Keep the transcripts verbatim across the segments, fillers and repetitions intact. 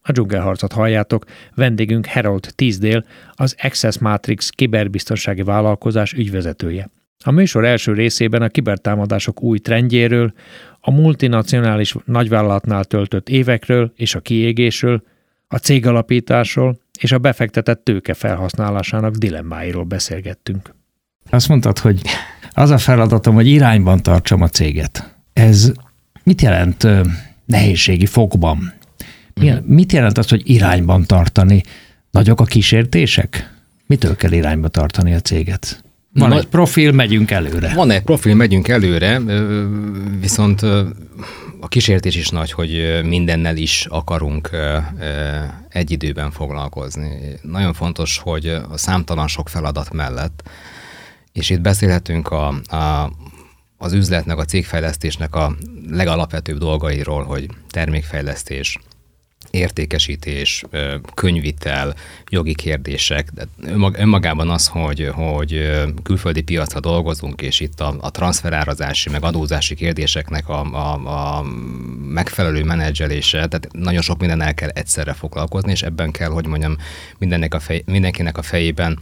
A dzsungelharcot halljátok, vendégünk Harold Teasdale, az Access Matrix kiberbiztonsági vállalkozás ügyvezetője. A műsor első részében a kibertámadások új trendjéről, a multinacionális nagyvállalatnál töltött évekről és a kiégésről, a cégalapításról és a befektetett tőke felhasználásának dilemmáiról beszélgettünk. Azt mondtad, hogy az a feladatom, hogy irányban tartsam a céget. Ez mit jelent nehézségi fokban? Mit jelent az, hogy irányban tartani? Nagyok a kísértések? Mitől kell irányba tartani a céget? Van Na, egy profil, megyünk előre. Van egy profil, megyünk előre, viszont a kísértés is nagy, hogy mindennel is akarunk egy időben foglalkozni. Nagyon fontos, hogy a számtalan sok feladat mellett, és itt beszélhetünk a, a, az üzletnek, a cégfejlesztésnek a legalapvetőbb dolgairól, hogy termékfejlesztés, értékesítés, könyvvitel, jogi kérdések. De önmagában az, hogy, hogy külföldi piacra dolgozunk, és itt a, a transferárazási, meg adózási kérdéseknek a, a, a megfelelő menedzselése, tehát nagyon sok mindennel kell egyszerre foglalkozni, és ebben kell, hogy mondjam, mindennek a fej, mindenkinek a fejében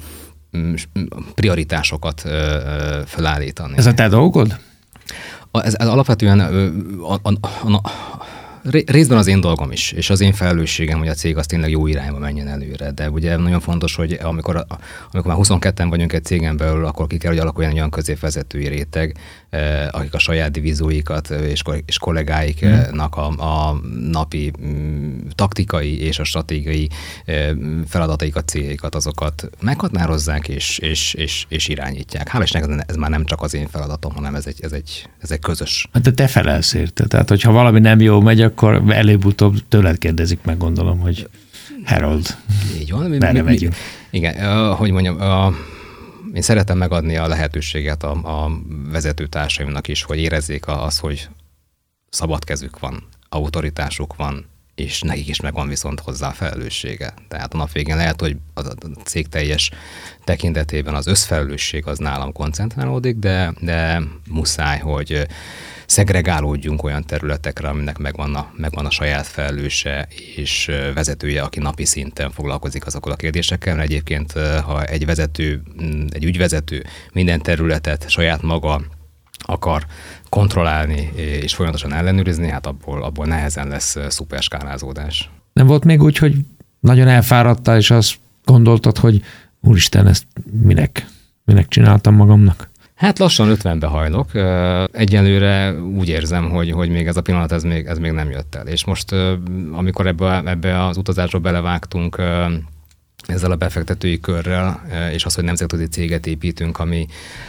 prioritásokat felállítani. Ez a te dolgod? Ez, ez alapvetően a, a, a, a, részben az én dolgom is, és az én felelősségem, hogy a cég az tényleg jó irányba menjen előre. De ugye nagyon fontos, hogy amikor, amikor már huszonketten vagyunk egy cégen belül, akkor ki kell, hogy alakuljon egy olyan középvezetői réteg, akik a saját divízióikat és, és kollégáiknak a, a napi taktikai és a stratégiai feladataikat, céljaikat, azokat meghatározzák és, és, és, és irányítják. Hál' Istennek ez már nem csak az én feladatom, hanem ez egy, ez egy, ez egy közös. De te felelsz érte. Tehát, hogyha valami nem jó megy, akkor előbb-utóbb tőled kérdezik meg, gondolom, hogy Harold, így van, mi, merre mi, megyünk? Igen, uh, hogy mondjam, uh, én szeretem megadni a lehetőséget a, a vezetőtársaimnak is, hogy érezzék azt, hogy szabad kezük van, autoritásuk van, és nekik is megvan viszont hozzá a felelőssége. Tehát a nap végén lehet, hogy a cég teljes tekintetében az összfelelősség az nálam koncentrálódik, de, de muszáj, hogy szegregálódjunk olyan területekre, aminek megvan a, megvan a saját felelőse és vezetője, aki napi szinten foglalkozik azokkal a kérdésekkel. Mert egyébként, ha egy vezető, egy ügyvezető minden területet saját maga akar kontrollálni és folyamatosan ellenőrizni, hát abból, abból nehezen lesz szuperskálázódás. Nem volt még úgy, hogy nagyon elfáradtál, és azt gondoltad, hogy úristen, ezt minek, minek csináltam magamnak? Hát lassan ötvenbe hajlok. Egyelőre úgy érzem, hogy, hogy még ez a pillanat ez még, ez még nem jött el. És most, amikor ebbe, ebbe az utazásba belevágtunk ezzel a befektetői körrel, és az, hogy nemzetközi céget építünk, ami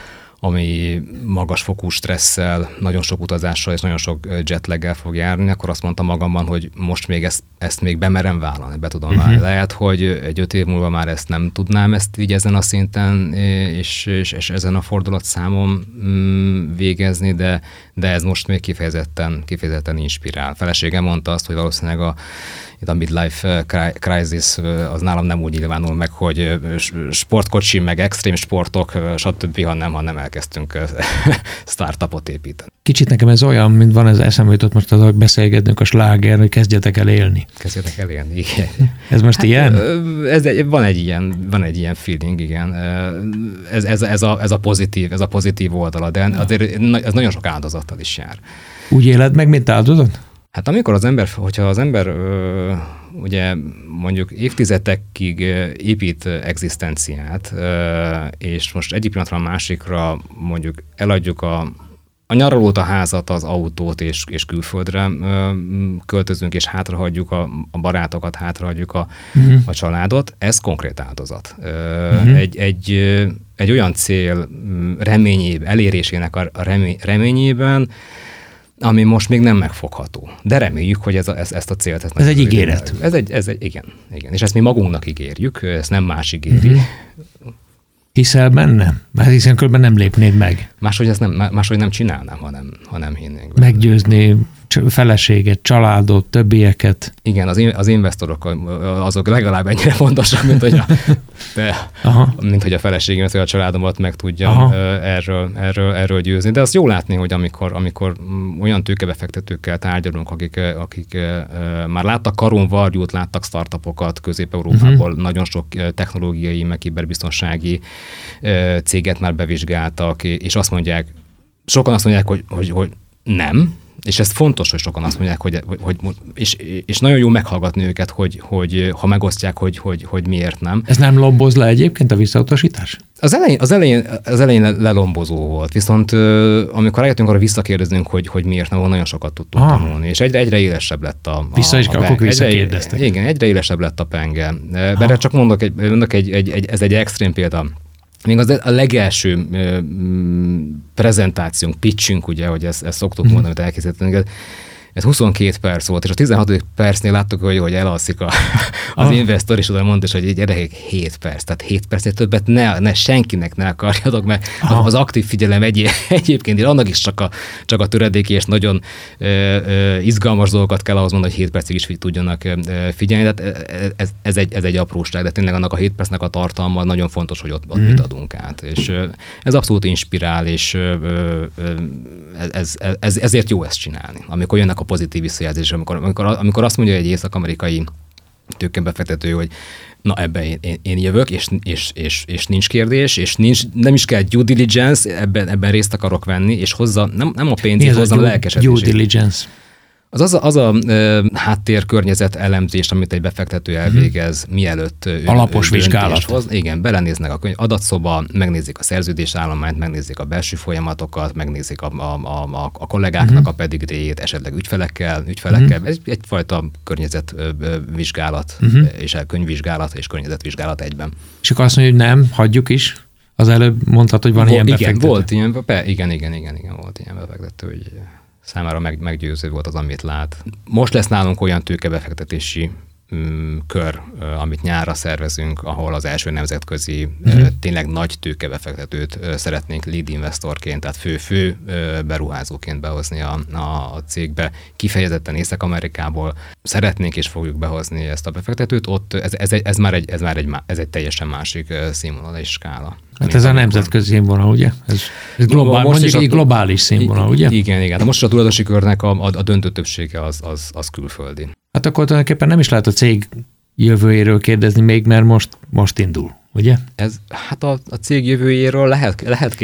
ami magas fokú stresszel, nagyon sok utazással és nagyon sok jetlaggel fog járni, akkor azt mondtam magamban, hogy most még ezt, ezt még bemerem vállalni, be tudom vállalni. Uh-huh. Lehet, hogy egy öt év múlva már ezt nem tudnám ezt így ezen a szinten és, és, és ezen a fordulatszámon végezni, de, de ez most még kifejezetten, kifejezetten inspirál. Feleségem mondta azt, hogy valószínűleg a itt a midlife crisis az nálam nem úgy nyilvánul meg, hogy sportkocsi, meg extrém sportok, stb., hanem, hanem elkezdtünk startupot építeni. Kicsit nekem ez olyan, mint van ez eszembe jutott most, hogy beszélgetnünk a sláger, hogy kezdjetek el élni. Kezdjetek el élni, igen. Ez most hát, ilyen? Ez, van, egy ilyen? Van egy ilyen feeling, igen. Ez, ez, ez, a, ez, a pozitív, ez a pozitív oldala, de azért ez nagyon sok áldozattal is jár. Úgy éled meg, mint áldozat? Hát amikor az ember, hogyha az ember ö, ugye mondjuk évtizedekig épít egzisztenciát, ö, és most egyik pillanatra a másikra mondjuk eladjuk a, a nyaralót, a házat, az autót, és, és külföldre ö, költözünk, és hátrahagyjuk a, a barátokat, hátrahagyjuk a, uh-huh. a családot, ez konkrét áldozat. Ö, uh-huh. egy, egy, egy olyan cél reményében, elérésének a remény, reményében, ami most még nem megfogható. De reméljük, hogy ez a, ez, ezt a célt... Ez egy ígéret. Ez egy, ez egy, igen, igen. És ezt mi magunknak ígérjük, ezt nem más ígéri. Uh-huh. Hiszel benne? Mert hiszen különben nem lépnéd meg. Máshogy ezt nem, máshogy nem csinálnám, ha nem, ha nem hinnénk benne. Meggyőzni feleséget, családot, többieket. Igen, az, az investorok azok legalább ennyire fontosak, mint hogy a de, mint hogy a feleségemet vagy a családomat meg tudjam erről, erről, erről győzni. De azt jó látni, hogy amikor, amikor olyan tőkebefektetőkkel tárgyalunk, akik, akik már láttak karon varjút, láttak startupokat Közép-Európából, uh-huh. nagyon sok technológiai, meg kiberbiztonsági céget már bevizsgáltak, és azt mondják, sokan azt mondják, hogy, hogy, hogy nem, és ez fontos, hogy sokan azt mondják, hogy, hogy és, és nagyon jó meghallgatni őket, hogy, hogy ha megosztják, hogy, hogy, hogy miért nem. Ez nem lomboz le egyébként a visszautasítás? Az elején, az elején, az elején lelombozó volt, viszont amikor rájöttünk arra visszakérdeznünk, hogy, hogy miért nem, nagyon sokat tudtunk ah. tanulni, és egyre, egyre élesebb lett a, a Vissza is, a akkor visszakérdeztek. Egyre, igen, egyre élesebb lett a penge. Bár csak mondok, egy, mondok egy, egy, egy, ez egy extrém példa. Még az a legelső prezentációnk, pitchünk, ugye, hogy ezt, ezt szoktuk mondani, amit elkészítettünk, ez huszonkét perc volt, és a tizenhatodik percnél láttuk, hogy, hogy elalszik a, az ah. investor, és oda mondta, hogy egy gyerekek hét perc, tehát hét percnél többet ne, ne senkinek ne akarjatok, mert ah. az aktív figyelem egy, egyébként annak is csak a, csak a töredéki, és nagyon ö, ö, izgalmas dolgokat kell ahhoz mondani, hogy hét percig is tudjanak ö, figyelni. Tehát ez, ez, egy, ez egy apróság, de tényleg annak a hét percnek a tartalma nagyon fontos, hogy ott, ott mm. mit adunk át. És ö, ez abszolút inspirál, és ö, ö, ez, ez, ezért jó ezt csinálni. Amikor jönnek a pozitív visszajelzés, amikor, amikor, amikor azt mondja egy észak-amerikai tőkebefektető, hogy na ebben én, én, én jövök, és, és, és, és nincs kérdés, és nincs, nem is kell due diligence, ebben, ebben részt akarok venni, és hozza, nem, nem a pénzét, hozzam a lelkesedését. Due diligence. Az az a, az a uh, háttérkörnyezet elemzés, amit egy befektető elvégez, hmm. mielőtt ő, alapos ő vizsgálat. Hoz. Igen, belenéznek a könyv, adatszóba, megnézik a szerződésállományt, megnézik a belső folyamatokat, megnézik a, a, a, a kollégáknak hmm. a pedigréjét, esetleg ügyfelekkel, ügyfelekkel. Hmm. Ez egyfajta környezetvizsgálat, hmm. és könyvvizsgálat és környezetvizsgálat egyben. És akkor azt mondja, hogy nem, hagyjuk is. Az előbb mondtad, hogy van Vol, ilyen befektető. Igen, volt ilyen, be, igen, igen, igen, igen, volt ilyen befektető, hogy számára meg, meggyőző volt az, amit lát. Most lesz nálunk olyan tőkebefektetési mm, kör, amit nyárra szervezünk, ahol az első nemzetközi, uh-huh. tényleg nagy tőkebefektetőt szeretnénk lead investorként, tehát fő-fő beruházóként behozni a, a cégbe. Kifejezetten Észak-Amerikából szeretnénk és fogjuk behozni ezt a befektetőt. Ott ez, ez, egy, ez már, egy, ez már egy, ez egy teljesen másik színvonal és skála. Hát ez a nemzetközi színvonal, ugye? Ez, ez globál, mondjuk egy globális színvonal, ugye? Igen, igen. De most a tulajdonosi körnek a, a, a döntő többsége az, az, az külföldi. Hát akkor tulajdonképpen nem is lehet a cég jövőjéről kérdezni még, mert most, most indul, ugye? Ez, hát a, a cég jövőjéről lehet, lehet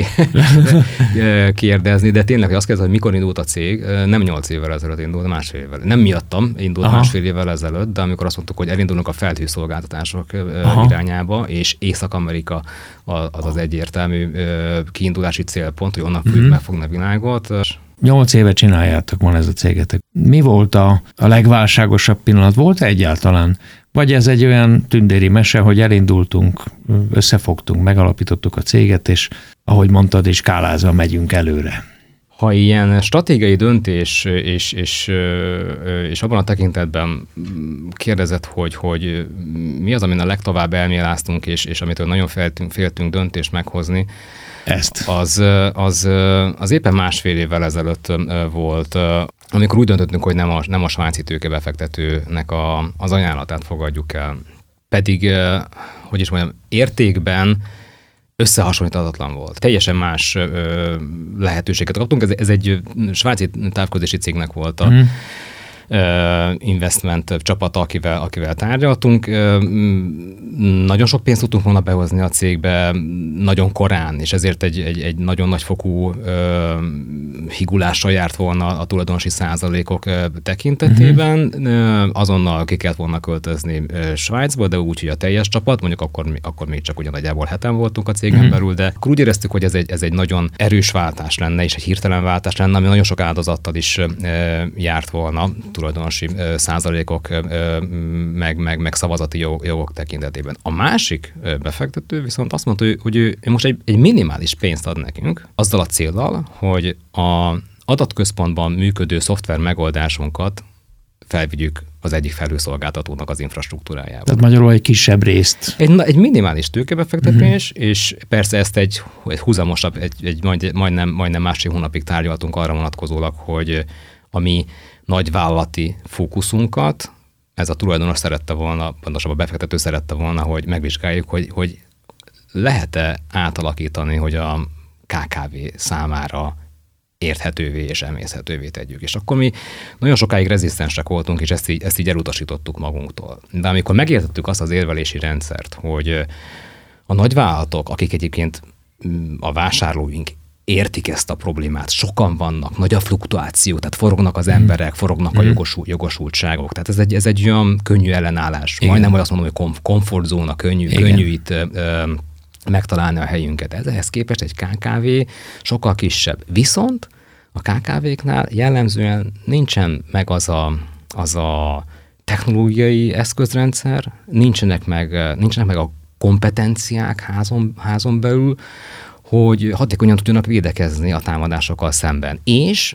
kérdezni, de tényleg, hogy azt kérdezni, hogy mikor indult a cég, nem nyolc évvel ezelőtt indult, másfél évvel. Nem miattam indult Aha. másfél évvel ezelőtt, de amikor azt mondtuk, hogy elindulunk a felhőszolgáltatások Aha. irányába, és Észak-Amerika az az egyértelmű kiindulási célpont, hogy onnan fogjuk uh-huh. megfogni a világot. Nyolc éve csináljátok van ez a cégetek. Mi volt a, a legválságosabb pillanat? Volt egyáltalán? Vagy ez egy olyan tündéri mese, hogy elindultunk, összefogtunk, megalapítottuk a céget, és ahogy mondtad, és skálázva megyünk előre? Ha ilyen stratégiai döntés, és, és, és abban a tekintetben kérdezett, hogy, hogy mi az, amin a legtovább elméláztunk, és, és amitől nagyon féltünk, féltünk döntést meghozni, Ezt. Az, az, az éppen másfél évvel ezelőtt volt, amikor úgy döntöttünk, hogy nem a, nem a svájci tőkebefektetőnek a, az ajánlatát fogadjuk el. Pedig, hogy is mondjam, értékben összehasonlíthatatlan volt. Teljesen más ö, lehetőséget kaptunk. Ez, ez egy svájci távközlési cégnek volt a mm. ö, investment csapata, akivel, akivel tárgyaltunk. Ö, nagyon sok pénzt tudtunk volna behozni a cégbe nagyon korán, és ezért egy, egy, egy nagyon nagyfokú ö, higulással járt volna a tulajdonosi százalékok ö, tekintetében. Mm. Ö, azonnal ki kellett volna költözni ö, Svájcba, de úgy, hogy a teljes csapat, mondjuk akkor, akkor még csak ugyanagyjából heten voltunk a cégen mm. belül, de akkor úgy éreztük, hogy ez egy, ez egy nagyon erős váltás lenne, és egy hirtelen váltás lenne, ami nagyon sok áldozattal is ö, járt volna tulajdonosi ö, százalékok, ö, meg, meg, meg szavazati jog, jogok tekintetében. A másik befektető viszont azt mondta, hogy ő most egy, egy minimális pénzt ad nekünk, azzal a céllal, hogy az adatközpontban működő szoftver megoldásunkat felvigyük az egyik felhőszolgáltatónak az infrastruktúrájába. Tehát magyarul egy kisebb részt. Egy, egy minimális tőkebefektetés, uh-huh. és persze ezt egy, egy húzamosabb, egy, egy majd, majdnem, majdnem másfél hónapig tárgyaltunk arra vonatkozólag, hogy a mi nagyvállalati fókuszunkat ez a tulajdonos szerette volna, pontosabban a befektető szerette volna, hogy megvizsgáljuk, hogy, hogy lehet-e átalakítani, hogy a ká ká vé számára érthetővé és emészhetővé tegyük. És akkor mi nagyon sokáig rezisztensek voltunk, és ezt így, ezt így elutasítottuk magunktól. De amikor megértettük azt az érvelési rendszert, hogy a nagyvállalatok, akik egyébként a vásárlóink értik ezt a problémát, sokan vannak, nagy a fluktuáció, tehát forognak az emberek, forognak a jogosult, jogosultságok. Tehát ez egy, ez egy olyan könnyű ellenállás. Igen. Majdnem, hogy azt mondom, hogy komfortzóna, könnyű, könnyű itt ö, megtalálni a helyünket. Ehhez képest egy ká ká vé sokkal kisebb. Viszont a ká ká véknál jellemzően nincsen meg az a, az a technológiai eszközrendszer, nincsenek meg, nincsenek meg a kompetenciák házon, házon belül, hogy hatékonyan tudjanak védekezni a támadásokkal szemben. És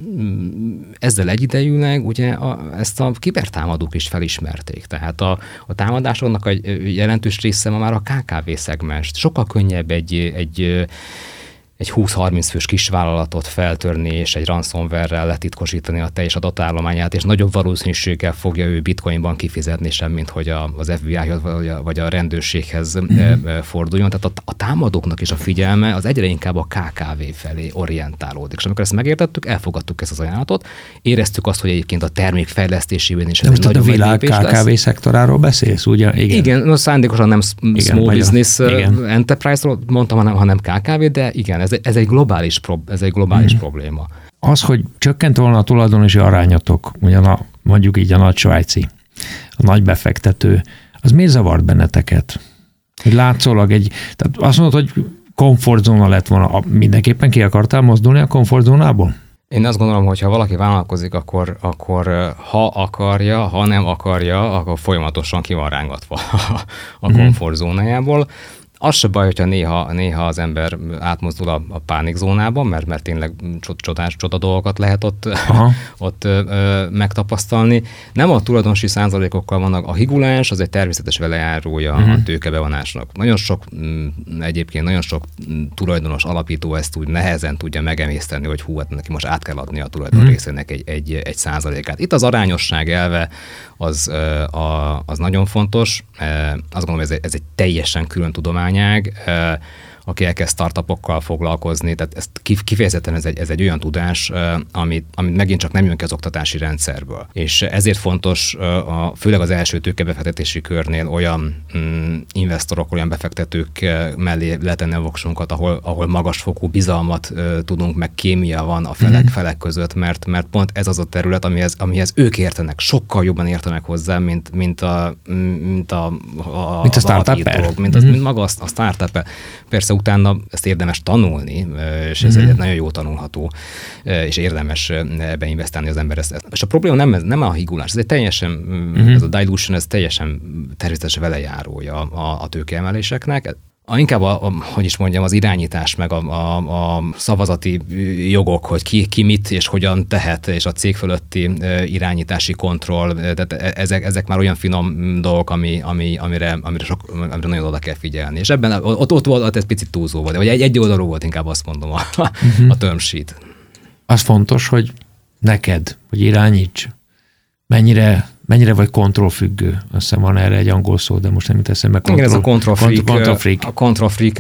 ezzel egyidejűleg ugye a, ezt a kibertámadók is felismerték. Tehát a, a támadásoknak egy jelentős része ma már a ká ká vé szegmens. Sokkal könnyebb egy, egy, egy húsz-harminc fős kisvállalatot feltörni, és egy ransomware-rel letitkosítani a teljes adatállományát, és nagyobb valószínűséggel fogja ő bitcoinban kifizetni sem, mint hogy a, az ef bé i-hoz vagy a, vagy a rendőrséghez mm-hmm. forduljon. Tehát a, a támadóknak is a figyelme az egyre inkább a ká ká vé felé orientálódik. És amikor ezt megértettük, elfogadtuk ezt az ajánlatot, éreztük azt, hogy egyébként a termékfejlesztésében is ez egy nagyon nagy lépés lesz. A világ ká ká vé szektoráról beszélsz, ugye? Igen, igen, no, szándékosan nem igen, small business a, enterprise-ról mondtam, hanem, hanem ká ká vé, de igen, Ez, ez egy globális, prob- ez egy globális hmm. probléma. Az, hogy csökkent volna a tulajdonosi arányatok, ugyan a, mondjuk így a nagy svájci, a nagy befektető, az miért zavart benneteket? Hogy látszólag egy, tehát azt mondod, hogy komfortzóna lett volna, mindenképpen ki akartál mozdulni a komfortzónából? Én azt gondolom, hogy ha valaki vállalkozik, akkor, akkor ha akarja, ha nem akarja, akkor folyamatosan ki van rángatva a komfortzónájából. Az se baj, hogyha néha, néha az ember átmozdul a, a pánikzónában, mert, mert tényleg csodás, csoda dolgokat lehet ott, ott ö, megtapasztalni. Nem a tulajdonosi százalékokkal vannak. A higulás az egy természetes velejárója uh-huh. a tőkebevonásnak. Nagyon sok, egyébként nagyon sok tulajdonos alapító ezt úgy nehezen tudja megemészteni, hogy hú, hát neki most át kell adni a tulajdon uh-huh. részének egy, egy, egy százalékát. Itt az arányosság elve az, a, az nagyon fontos. Azt gondolom, ez egy, ez egy teljesen külön tudományág, aki elkezd startupokkal foglalkozni, tehát ezt kifejezetten ez egy, ez egy olyan tudás, amit, amit megint csak nem jön ki az oktatási rendszerből. És ezért fontos, a, főleg az első tőkebefektetési körnél olyan mm, investorok, olyan befektetők mellé letenni a voksunkat, ahol, ahol magasfokú bizalmat uh, tudunk, meg kémia van a felek, mm-hmm. felek között, mert, mert pont ez az a terület, amihez, amihez ők értenek, sokkal jobban értenek hozzá, mint, mint a, mint a, a, mint a startup-el. Mint, mm-hmm. mint maga a, a startup-el. Persze utána ezt érdemes tanulni, és ez mm-hmm. egy nagyon jó tanulható, és érdemes ebbe investálni az ember. És a probléma nem, nem a higulás, ez egy teljesen, mm-hmm. ez a dilution, ez teljesen természetesen velejárója a, a tőkeemeléseknek. A, inkább, a, a, hogy is mondjam, az irányítás, meg a, a, a szavazati jogok, hogy ki, ki mit és hogyan tehet, és a cég fölötti irányítási kontroll, tehát ezek, ezek már olyan finom dolgok, ami, ami, amire, amire, sok, amire nagyon oda kell figyelni. És ebben ott, ott volt, ez picit túlzó volt, vagy egy, egy oldalú volt, inkább azt mondom, a, uh-huh. a term sheet. Az fontos, hogy neked, hogy irányíts, mennyire Mennyire vagy kontrollfüggő? Azt hiszem van erre egy angol szó, de most nem jut eszembe. Igen, ez a control freak. Control freak. A control freak.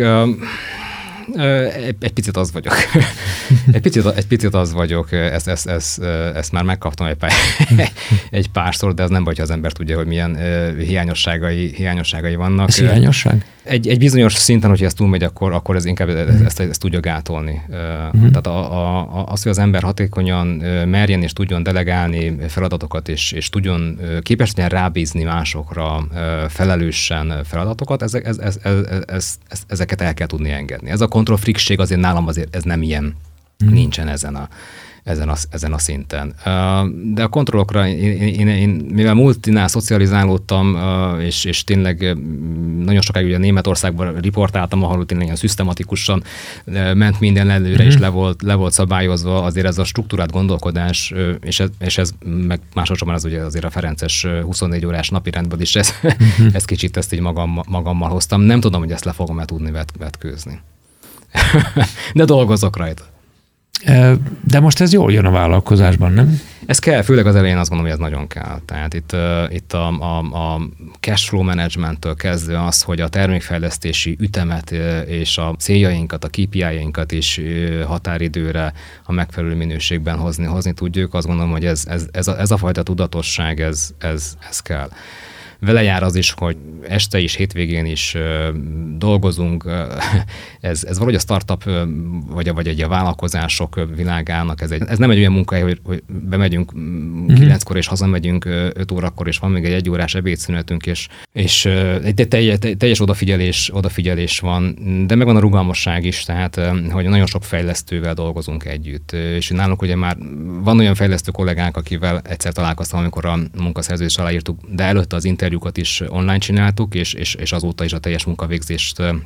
Egy, egy picit az vagyok. egy, picit, egy picit az vagyok, ezt, ezt, ezt, ezt már megkaptam egy, pár, egy párszor, de az nem baj, ha az ember tudja, hogy milyen hiányosságai, hiányosságai vannak. Ez hiányosság? Egy, egy bizonyos szinten, hogyha ez túlmegy, akkor, akkor ez inkább ezt, ezt, ezt tudja gátolni. Uh-huh. Tehát a, a, az, hogy az ember hatékonyan merjen és tudjon delegálni feladatokat, és, és tudjon képes legyen rábízni másokra felelősen feladatokat, ezek, ez, ez, ez, ez, ez, ezeket el kell tudni engedni. Ez a control freakség azért nálam azért ez nem ilyen, uh-huh. nincsen ezen a Ezen a, ezen a szinten. De a kontrollokra, én, én, én mivel multinál szocializálódtam, és, és tényleg nagyon sokáig ugye Németországban riportáltam, ahol tényleg ilyen szisztematikusan ment minden előre, mm-hmm. és le volt, le volt szabályozva, azért ez a struktúrált gondolkodás, és ez, és ez meg másodszorban az ugye azért a ferences huszonnégy órás napirendből is, ez, mm-hmm. ezt kicsit ezt így magam, magammal hoztam. Nem tudom, hogy ezt le fogom-e tudni vet, vetkőzni. De dolgozok rajta. De most ez jól jön a vállalkozásban, nem? Ez kell, főleg az elején azt gondolom, hogy ez nagyon kell. Tehát itt, uh, itt a, a, a cash flow managementtől kezdve az, hogy a termékfejlesztési ütemet uh, és a céljainkat, a ká pé í-jainkat is uh, határidőre a megfelelő minőségben hozni, hozni tudjuk. Azt gondolom, hogy ez, ez, ez, a, ez a fajta tudatosság, ez, ez, ez kell. Vele jár az is, hogy este is, hétvégén is uh, dolgozunk. Uh, ez, ez valahogy a startup uh, vagy, a, vagy egy a vállalkozások világának, ez, egy, ez nem egy olyan munkahely, hogy, hogy bemegyünk uh-huh. kilenckor és hazamegyünk uh, öt órakor, és van még egy egyórás ebédszünetünk, és, és uh, egy teljes, teljes odafigyelés, odafigyelés van, de megvan a rugalmasság is, tehát uh, hogy nagyon sok fejlesztővel dolgozunk együtt. Uh, és nálunk ugye már van olyan fejlesztő kollégánk, akivel egyszer találkoztam, amikor a munkaszerződést aláírtuk, de előtte az interjúkat is online csináltuk, és, és, és azóta is a teljes munkavégzést e,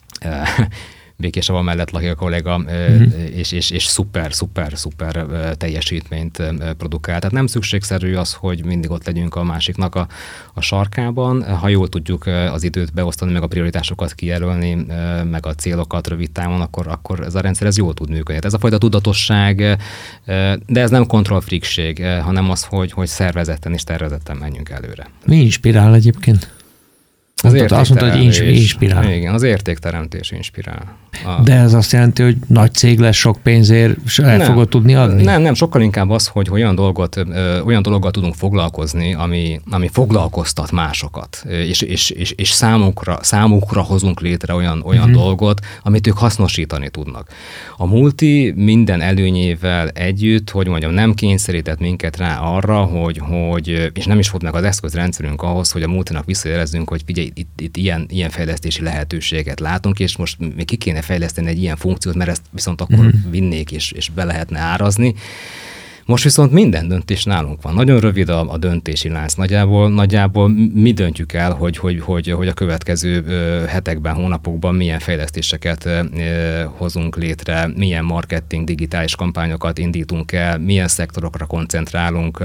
Békésavval mellett lakik a kolléga, mm-hmm. és, és, és szuper, szuper, szuper teljesítményt produkál. Tehát nem szükségszerű az, hogy mindig ott legyünk a másiknak a, a sarkában. Ha jól tudjuk az időt beosztani, meg a prioritásokat kijelölni, meg a célokat rövid távon, akkor, akkor ez a rendszer ez jól tud működni. Ez a fajta tudatosság, de ez nem kontrollfreakség, hanem az, hogy, hogy szervezetten és tervezetten menjünk előre. Mi inspirál egyébként? Az mondtad, azt mondta, hogy inspirál. Igen, az értékteremtés inspirál. A... De ez azt jelenti, hogy nagy cég lesz, sok pénzért el nem, fogod tudni adni? Nem, nem, sokkal inkább az, hogy olyan, dolgot, ö, olyan dologgal tudunk foglalkozni, ami, ami foglalkoztat másokat, és, és, és, és számukra, számukra hozunk létre olyan, olyan uh-huh. dolgot, amit ők hasznosítani tudnak. A multi minden előnyével együtt, hogy mondjam, nem kényszerített minket rá arra, hogy, hogy és nem is volt meg az eszközrendszerünk ahhoz, hogy a multinak visszajelezzünk, hogy figyelj, itt, itt ilyen, ilyen fejlesztési lehetőséget látunk, és most még ki kéne fejleszteni egy ilyen funkciót, mert ezt viszont akkor mm. vinnék, és, és be lehetne árazni. Most viszont minden döntés nálunk van. Nagyon rövid a, a döntési lánc. Nagyjából, nagyjából mi döntjük el, hogy, hogy, hogy, hogy a következő hetekben, hónapokban milyen fejlesztéseket hozunk létre, milyen marketing, digitális kampányokat indítunk el, milyen szektorokra koncentrálunk.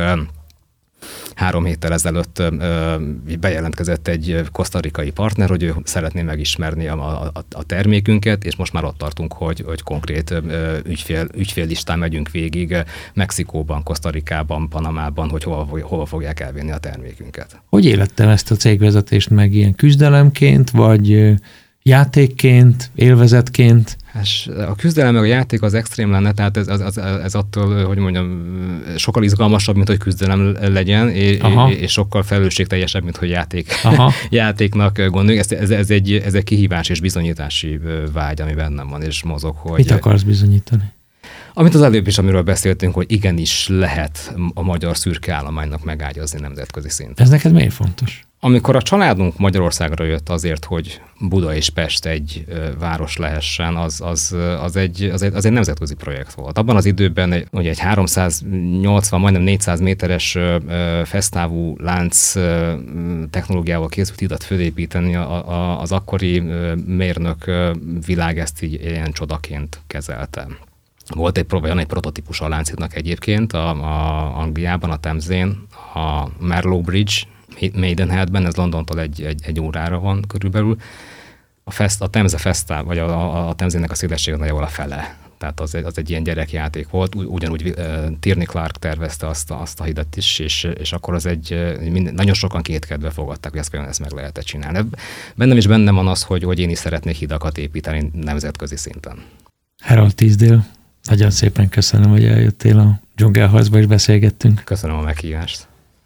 Három héttel ezelőtt ö, bejelentkezett egy kosztarikai partner, hogy ő szeretné megismerni a, a, a termékünket, és most már ott tartunk, hogy, hogy konkrét ö, ügyfél, ügyféllistán megyünk végig Mexikóban, Kosztarikában, Panamában, hogy hova, hova fogják elvinni a termékünket. Hogy élettem ezt a cégvezetést meg ilyen küzdelemként, vagy játékként, élvezetként? Hát a küzdelem meg a játék az extrém lenne, tehát ez, az, ez attól, hogy mondjam, sokkal izgalmasabb, mint hogy küzdelem legyen, és, és sokkal felelősségteljesebb, mint hogy játék, játéknak gondoljuk. Ez, ez, ez, egy, ez egy kihívás és bizonyítási vágy, ami bennem van, és mozog. Hogy mit akarsz bizonyítani? Amit az előbb is, amiről beszéltünk, hogy igenis lehet a magyar szürke állománynak megágyazni nemzetközi szinten. Ez neked miért fontos? Amikor a családunk Magyarországra jött azért, hogy Buda és Pest egy város lehessen, az, az, az, egy, az, egy, az egy nemzetközi projekt volt. Abban az időben egy, ugye egy háromszáznyolcvan, majdnem négyszáz méteres fesztávú lánc technológiával készült hidat fölépíteni, a, a, az akkori mérnök világ ezt így ilyen csodaként kezelte. Volt egy, van egy prototípus a Lánchídnak egyébként a, a Angliában, a Temzén, a Marlow Bridge, Maidenheadben, ez Londontól egy, egy, egy órára van körülbelül. A, fest, a Temze Fesztál, vagy a, a, a Temzének a szélessége nagyjából a fele. Tehát az egy, az egy ilyen gyerekjáték volt. Ugyanúgy uh, Tierney Clark tervezte azt a, azt a hidat is, és, és akkor az egy, minden, nagyon sokan kétkedve fogadták, hogy ezt, ezt meg lehetett csinálni. Bennem is bennem van az, hogy, hogy én is szeretnék hidakat építeni nemzetközi szinten. Harold Teasdale, nagyon szépen köszönöm, hogy eljöttél a Dzsungelharcba, és beszélgettünk. Köszönöm a meghívást.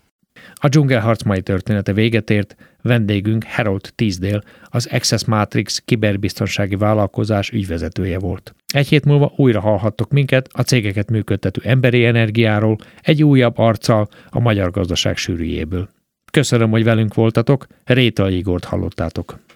A Dzsungelharc mai története véget ért, vendégünk Harold Teasdale, az Access Matrix kiberbiztonsági vállalkozás ügyvezetője volt. Egy hét múlva újra hallhattok minket a cégeket működtető emberi energiáról, egy újabb arccal a magyar gazdaság sűrűjéből. Köszönöm, hogy velünk voltatok, Rétai Igort hallottátok.